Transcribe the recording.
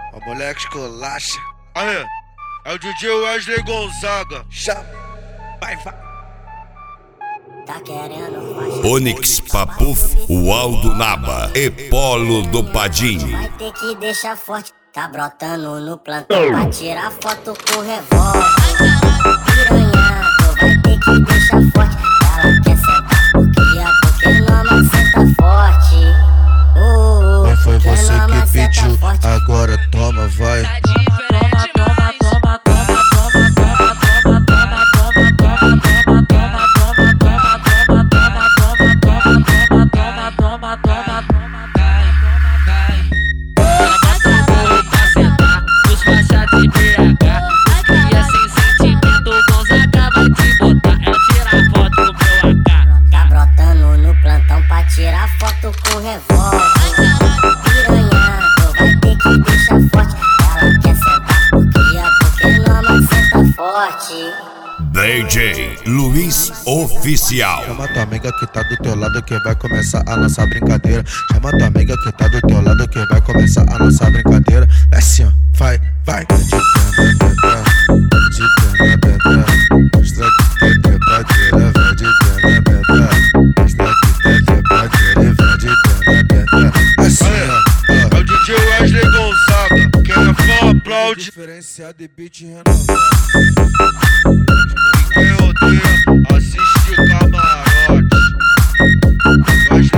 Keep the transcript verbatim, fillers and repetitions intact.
O moleque esculacha. Aí, é o D J Wesley Gonzaga. Chama, vai, vai. Tá querendo faixa? Onix Papuf, o Aldo Naba e Polo do Padim. Vai ter que deixar forte. Tá brotando no plantão pra tirar foto com revólver. Piranha, tu vai ter que deixar forte. Ela quer sentar porque a Pokénoma senta forte. Uh, Não foi você Pokénoma que senta pediu, forte. agora toma, vai. Tá diferente demais. Tá brotando no plantão pra tirar foto com revólver. Piranha, tu vai ter que deixar forte. Ela quer sentar porque a Pokénoma senta forte. D J Luiz Oficial. Chama tua amiga que tá do teu lado que vai começar a nossa brincadeira. Chama tua amiga que tá do teu lado que vai começar a nossa brincadeira. É assim, ó, vai, vai. De perna aberta, mostra que tem trepadeira. Vai de perna aberta, mostra que tem trepadeira. E vai de perna aberta. Assim, ó, É o D J Wesley Gonzaga. Quem é fã aplaude. diferenciado e beat renovado. Quem odeia assiste camarote. Wesley